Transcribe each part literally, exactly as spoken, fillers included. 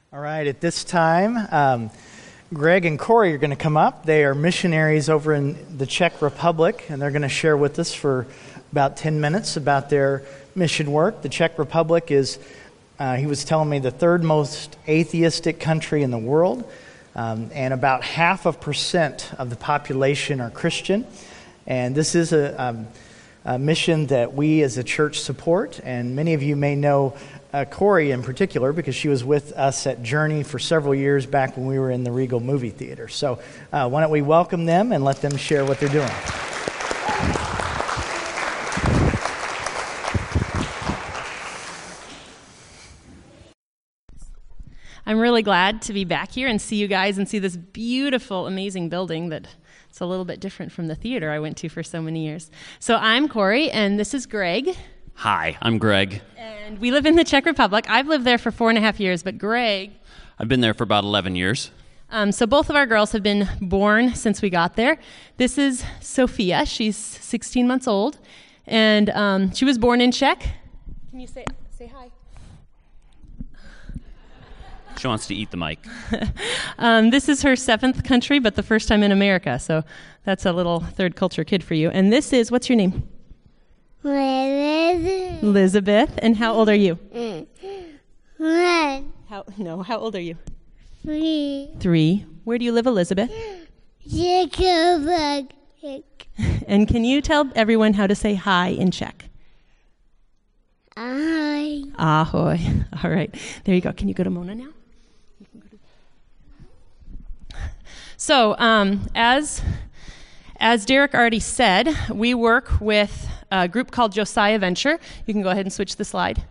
All right, at this time, um, Greg and Corey are going to come up. They are missionaries over in the Czech Republic, and they're going to share with us for about ten minutes about their mission work. The Czech Republic is, uh, he was telling me, the third most atheistic country in the world, um, and about half a percent of the population are Christian. And this is a, um, a mission that we as a church support, and many of you may know Uh, Corey in particular, because she was with us at Journey for several years back when we were in the Regal movie theater. So uh, why don't we welcome them and let them share what they're doing. I'm really glad to be back here and see you guys and see this beautiful, amazing building that it's a little bit different from the theater I went to for so many years. So I'm Corey, and this is Greg. Hi, I'm Greg. And we live in the Czech Republic. I've lived there for four and a half years, but Greg... I've been there for about eleven years. Um, so both of our girls have been born since we got there. This is Sophia. She's sixteen months old, and um, she was born in Czech. Can you say say hi? She wants to eat the mic. um, this is her seventh country, but the first time in America, so that's a little third culture kid for you. And this is, what's your name? Elizabeth. Elizabeth. And how old are you? One. How, no, how old are you? Three. Three. Where do you live, Elizabeth? Czechoslovakia. And can you tell everyone how to say hi in Czech? Ahoy. Ahoy. All right. There you go. Can you go to Mona now? You can go to... So, um, as as Derek already said, we work with a group called Josiah Venture. You can go ahead and switch the slide.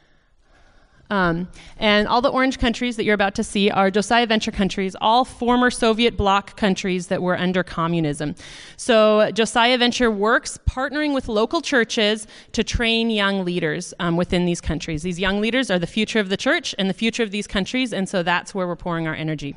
Um, and all the orange countries that you're about to see are Josiah Venture countries, all former Soviet bloc countries that were under communism. So Josiah Venture works partnering with local churches to train young leaders um, within these countries. These young leaders are the future of the church and the future of these countries, and so that's where we're pouring our energy.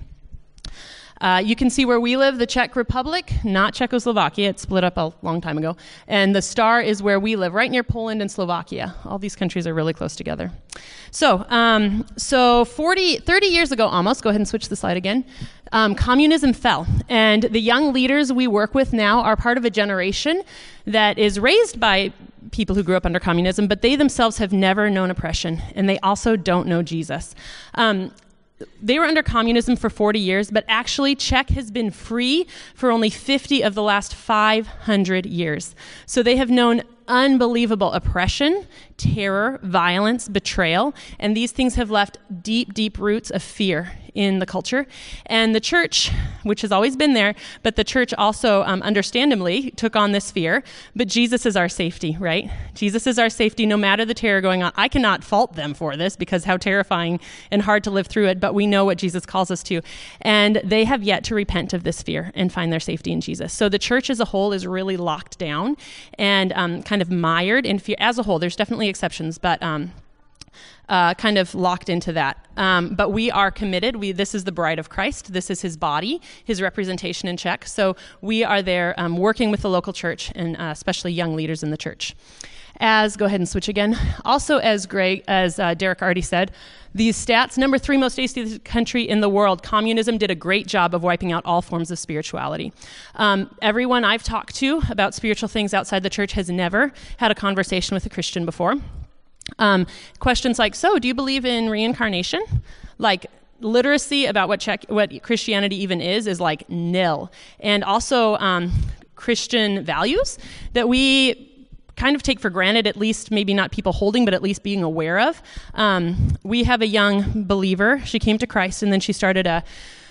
Uh, you can see where we live, the Czech Republic, not Czechoslovakia. It split up a long time ago. And the star is where we live, right near Poland and Slovakia. All these countries are really close together. So, um, so forty, thirty years ago almost, go ahead and switch the slide again, um, communism fell. And the young leaders we work with now are part of a generation that is raised by people who grew up under communism, but they themselves have never known oppression, and they also don't know Jesus. Um, They were under communism for forty years, but actually Czech has been free for only fifty of the last five hundred years. So they have known unbelievable oppression, terror, violence, betrayal, and these things have left deep, deep roots of fear in the culture. And the church, which has always been there, but the church also um, understandably took on this fear. But Jesus is our safety, right? Jesus is our safety no matter the terror going on. I cannot fault them for this because how terrifying and hard to live through it, but we know what Jesus calls us to. And they have yet to repent of this fear and find their safety in Jesus. So the church as a whole is really locked down and um, kind of mired in fear. As a whole, there's definitely exceptions, but um, uh, kind of locked into that. Um, but we are committed. We This is the bride of Christ. This is his body, his representation in Czech. So we are there um, working with the local church and uh, especially young leaders in the church. As, go ahead and switch again. Also, as Greg, as uh, Derek already said, these stats, number three most atheist country in the world, communism did a great job of wiping out all forms of spirituality. Um, everyone I've talked to about spiritual things outside the church has never had a conversation with a Christian before. Um, questions like, so do you believe in reincarnation? Like, literacy about what Czech, what Christianity even is, is like nil. And also um, Christian values that we kind of take for granted, at least maybe not people holding, but at least being aware of. Um, we have a young believer. She came to Christ, and then she started a,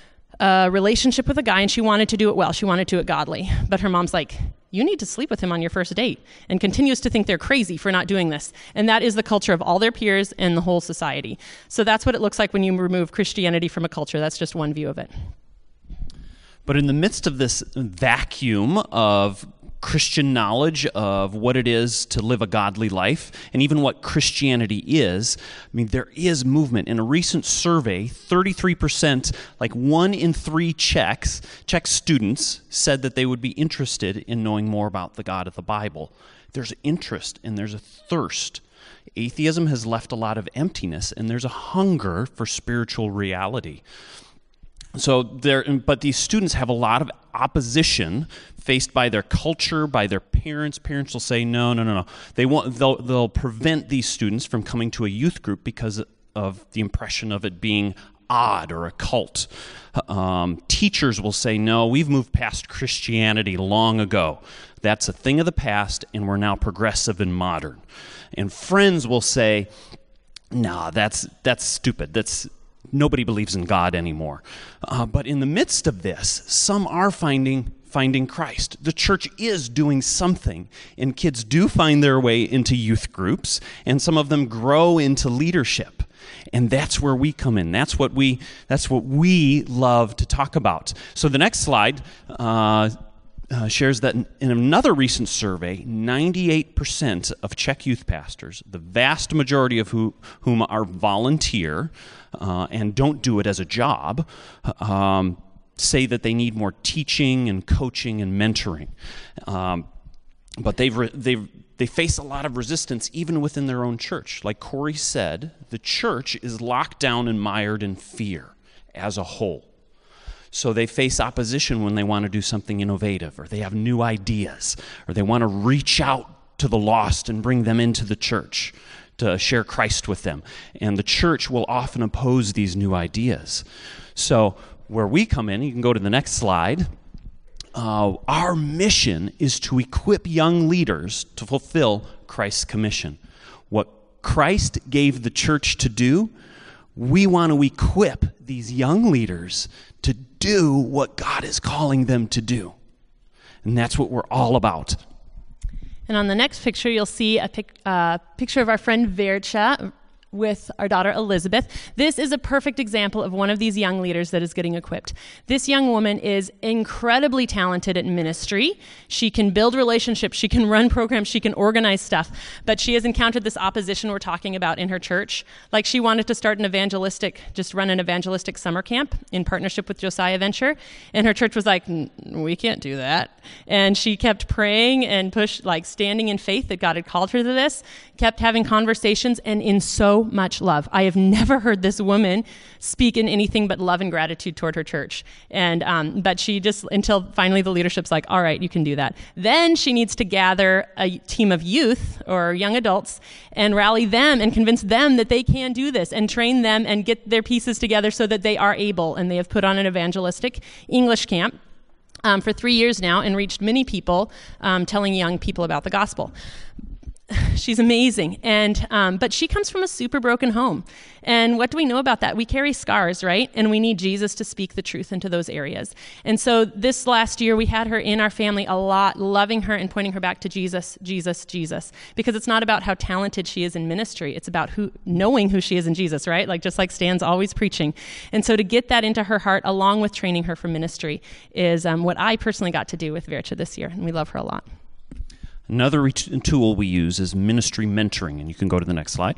a relationship with a guy, and she wanted to do it well. She wanted to do it godly. But her mom's like, you need to sleep with him on your first date, and continues to think they're crazy for not doing this. And that is the culture of all their peers and the whole society. So that's what it looks like when you remove Christianity from a culture. That's just one view of it. But in the midst of this vacuum of Christian knowledge of what it is to live a godly life, and even what Christianity is, I mean, there is movement. In a recent survey, thirty-three percent, like one in three Czechs, Czech students, said that they would be interested in knowing more about the God of the Bible. There's interest and there's a thirst Atheism has left a lot of emptiness, and there's a hunger for spiritual reality. So there, but these students have a lot of opposition faced by their culture, by their parents. Parents will say, no, no, no, no. They won't, they'll, they'll prevent these students from coming to a youth group because of the impression of it being odd or a cult. Um, teachers will say, no, we've moved past Christianity long ago. That's a thing of the past, and we're now progressive and modern. And friends will say, no, that's that's stupid. That's nobody believes in God anymore. Uh, but in the midst of this, some are finding finding Christ. The church is doing something, and kids do find their way into youth groups, and some of them grow into leadership. And that's where we come in. That's what we that's what we love to talk about. So the next slide uh, uh, shares that in, in another recent survey, ninety-eight percent of Czech youth pastors, the vast majority of who, whom are volunteer uh, and don't do it as a job, um, say that they need more teaching and coaching and mentoring. Um, but they've re- they've They face a lot of resistance even within their own church. Like Corey said, the church is locked down and mired in fear as a whole. So they face opposition when they want to do something innovative, or they have new ideas, or they want to reach out to the lost and bring them into the church to share Christ with them. And the church will often oppose these new ideas. So where we come in, you can go to the next slide. Uh, our mission is to equip young leaders to fulfill Christ's commission. What Christ gave the church to do, we want to equip these young leaders to do what God is calling them to do. And that's what we're all about. And on the next picture, you'll see a pic, uh, picture of our friend Vercha with our daughter Elizabeth. This is a perfect example of one of these young leaders that is getting equipped. This young woman is incredibly talented at ministry. She can build relationships, she can run programs, she can organize stuff, but she has encountered this opposition we're talking about in her church. Like, she wanted to start an evangelistic, just run an evangelistic summer camp in partnership with Josiah Venture, and her church was like, we can't do that. And she kept praying and pushed, like standing in faith that God had called her to this, kept having conversations, and in so much love. I have never heard this woman speak in anything but love and gratitude toward her church. And um, but she just, until finally the leadership's like, all right, you can do that. Then she needs to gather a team of youth or young adults and rally them and convince them that they can do this and train them and get their pieces together so that they are able. And they have put on an evangelistic English camp um, for three years now and reached many people, um, telling young people about the gospel. She's amazing, and um, but she comes from a super broken home. And what do we know about that? We carry scars, right? And we need Jesus to speak the truth into those areas. And so this last year, we had her in our family a lot, loving her and pointing her back to Jesus, Jesus, Jesus. Because it's not about how talented she is in ministry. It's about who knowing who she is in Jesus, right? Like, just like Stan's always preaching. And so to get that into her heart, along with training her for ministry, is um, what I personally got to do with Vercha this year. And we love her a lot. Another re- tool we use is ministry mentoring, and you can go to the next slide.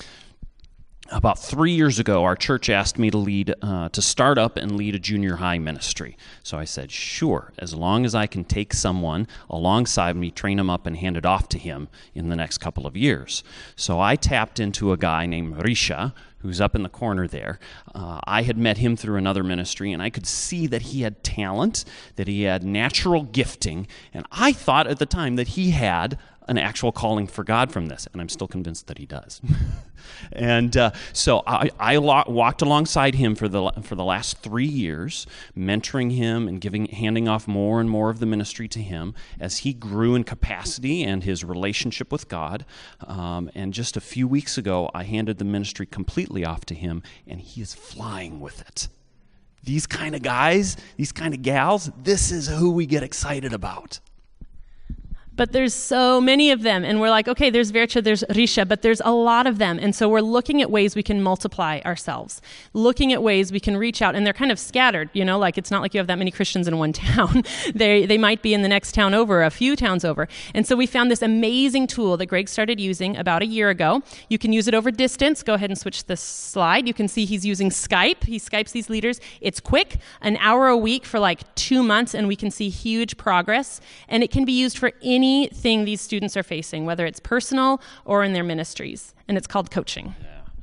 About three years ago, our church asked me to lead, uh, to start up and lead a junior high ministry. So I said, sure, as long as I can take someone alongside me, train him up, and hand it off to him in the next couple of years. So I tapped into a guy named Risha, who's up in the corner there. Uh, I had met him through another ministry, and I could see that he had talent, that he had natural gifting, and I thought at the time that he had an actual calling for God from this, and I'm still convinced that he does. and uh, so I, I lo- walked alongside him for the for the last three years, mentoring him and giving, handing off more and more of the ministry to him as he grew in capacity and his relationship with God. Um, and just a few weeks ago, I handed the ministry completely off to him, and he is flying with it. These kind of guys, these kind of gals, this is who we get excited about. But there's so many of them, and we're like, okay, there's Vercha, there's Risha, but there's a lot of them, and so we're looking at ways we can multiply ourselves, looking at ways we can reach out, and they're kind of scattered, you know, like it's not like you have that many Christians in one town. they they might be in the next town over, a few towns over, and so we found this amazing tool that Greg started using about a year ago. You can use it over distance. Go ahead and switch the slide. You can see he's using Skype. He Skypes these leaders. It's quick, an hour a week for like two months, and we can see huge progress, and it can be used for any anything these students are facing, whether it's personal or in their ministries. And it's called coaching.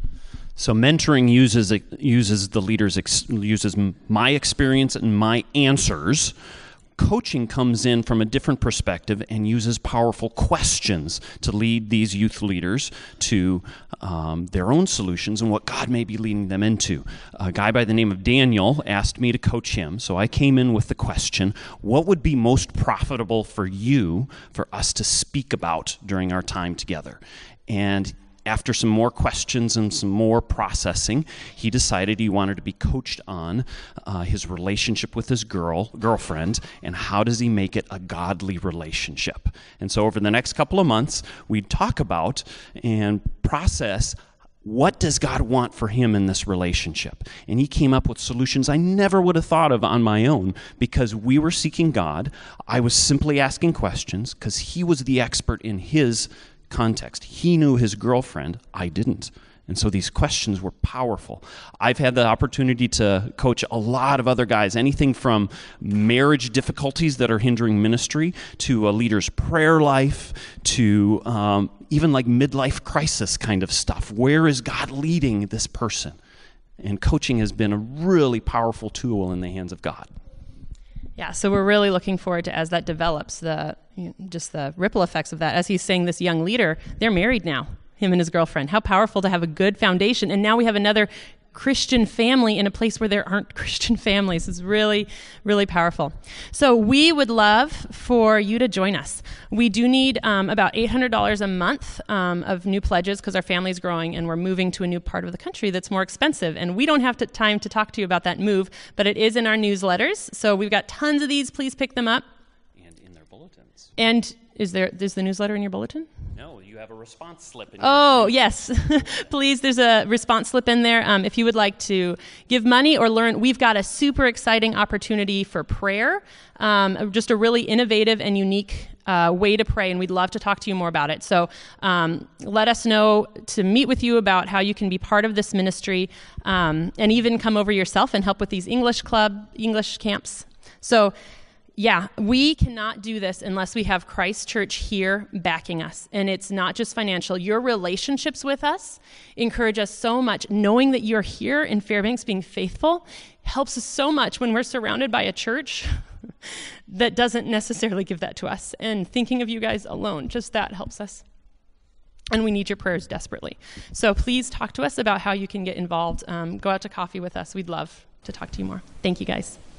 So mentoring uses uses the leaders ex, uses my experience and my answers. Coaching comes in from a different perspective and uses powerful questions to lead these youth leaders to um, their own solutions and what God may be leading them into. A guy by the name of Daniel asked me to coach him, so I came in with the question, what would be most profitable for you, for us to speak about during our time together? And after some more questions and some more processing, he decided he wanted to be coached on uh, his relationship with his girl girlfriend and how does he make it a godly relationship. And so over the next couple of months, we'd talk about and process what does God want for him in this relationship. And he came up with solutions I never would have thought of on my own because we were seeking God. I was simply asking questions because he was the expert in his context. He knew his girlfriend, I didn't. And so these questions were powerful. I've had the opportunity to coach a lot of other guys, anything from marriage difficulties that are hindering ministry to a leader's prayer life to um, even like midlife crisis kind of stuff. Where is God leading this person? And coaching has been a really powerful tool in the hands of God. Yeah, so we're really looking forward to, as that develops, the you know, just the ripple effects of that. As he's saying, this young leader, they're married now, him and his girlfriend. How powerful to have a good foundation. And now we have another Christian family in a place where there aren't Christian families. It's really, really powerful. So we would love for you to join us. We do need um, about eight hundred dollars a month um, of new pledges because our family's growing and we're moving to a new part of the country that's more expensive. And we don't have to, time to talk to you about that move, but it is in our newsletters. So we've got tons of these. Please pick them up. And in their bulletins. And is there is the newsletter in your bulletin? No, you have a response slip in Oh, your yes. Please, there's a response slip in there. Um, if you would like to give money or learn, we've got a super exciting opportunity for prayer, um, just a really innovative and unique uh, way to pray, and we'd love to talk to you more about it. So um, let us know to meet with you about how you can be part of this ministry um, and even come over yourself and help with these English club, English camps. So yeah, we cannot do this unless we have Christ Church here backing us. And it's not just financial. Your relationships with us encourage us so much. Knowing that you're here in Fairbanks being faithful helps us so much when we're surrounded by a church that doesn't necessarily give that to us. And thinking of you guys alone, just that helps us. And we need your prayers desperately. So please talk to us about how you can get involved. Um, go out to coffee with us. We'd love to talk to you more. Thank you, guys.